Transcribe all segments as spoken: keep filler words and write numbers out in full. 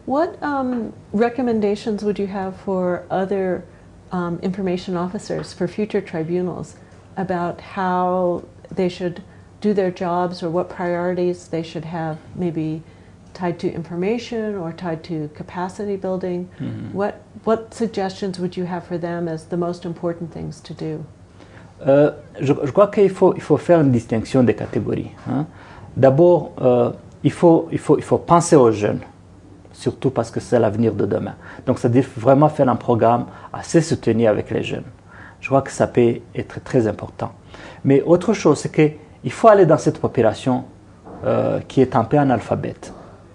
What um, recommendations would you have for other um, information officers for future tribunals about how they should do their jobs, or what priorities they should have, maybe tied to information or tied to capacity building? Mm-hmm. What, what suggestions would you have for them as the most important things to do? Euh, je, je crois qu'il faut, il faut faire une distinction des catégories. Hein. D'abord, euh, il, faut, il, faut, il faut penser aux jeunes, surtout parce que c'est l'avenir de demain. Donc, ça veut dire vraiment faire un programme assez soutenu avec les jeunes. Je crois que ça peut être très important. Mais autre chose, c'est qu'il faut aller dans cette population euh, qui est un peu analphabète.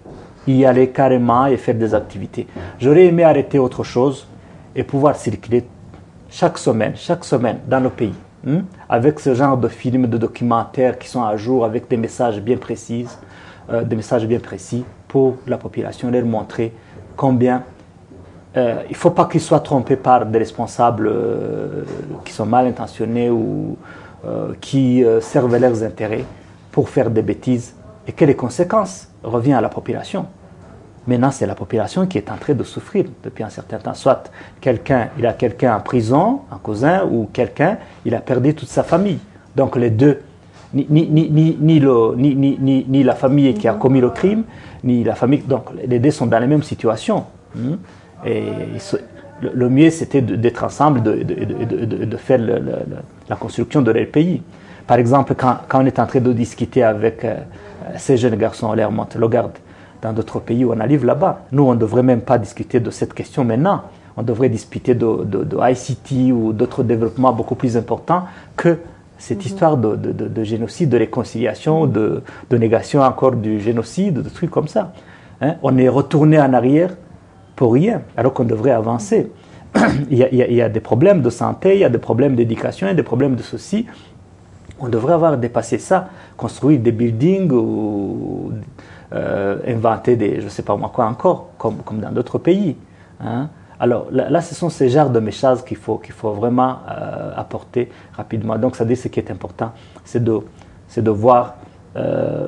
Y aller carrément et faire des activités. J'aurais aimé arrêter autre chose et pouvoir circuler chaque semaine, chaque semaine dans le pays, hein, avec ce genre de films, de documentaires qui sont à jour, avec des messages bien précis, euh, des messages bien précis pour la population, leur montrer combien euh, il ne faut pas qu'ils soient trompés par des responsables euh, qui sont mal intentionnés ou euh, qui euh, servent leurs intérêts pour faire des bêtises, et que les conséquences reviennent à la population. Maintenant, c'est la population qui est en train de souffrir depuis un certain temps. Soit quelqu'un, il a quelqu'un en prison, un cousin, ou quelqu'un, il a perdu toute sa famille. Donc les deux, ni, ni, ni, ni, ni, le, ni, ni, ni, ni la famille qui a commis le crime, ni la famille, donc les deux sont dans la même situation. Et le, le mieux, c'était d'être ensemble, de, de, de, de, de faire le, le, la construction de leur pays. Par exemple, quand, quand on est en train de discuter avec euh, ces jeunes garçons, on leur montre, regarde, dans d'autres pays où on arrive là-bas. Nous, on ne devrait même pas discuter de cette question maintenant. On devrait discuter de, de, de I C T ou d'autres développements beaucoup plus importants que cette mm-hmm. histoire de, de, de, de génocide, de réconciliation, de, de négation encore du génocide, de trucs comme ça. Hein? On est retourné en arrière pour rien, alors qu'on devrait avancer. il, y a, il y a des problèmes de santé, il y a des problèmes d'éducation, il y a des problèmes de ceci. On devrait avoir dépassé ça, construire des buildings ou Euh, inventer des, je ne sais pas moi quoi encore, comme, comme dans d'autres pays. Hein. Alors là, là, ce sont ces genres de messages qu'il faut, qu'il faut vraiment euh, apporter rapidement. Donc ça dit ce qui est important, c'est de, c'est de voir euh,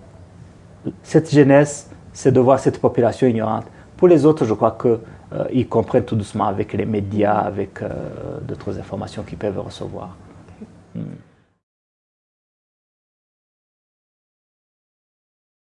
cette jeunesse, c'est de voir cette population ignorante. Pour les autres, je crois qu'ils euh, comprennent tout doucement avec les médias, avec euh, d'autres informations qu'ils peuvent recevoir. Okay. Hmm.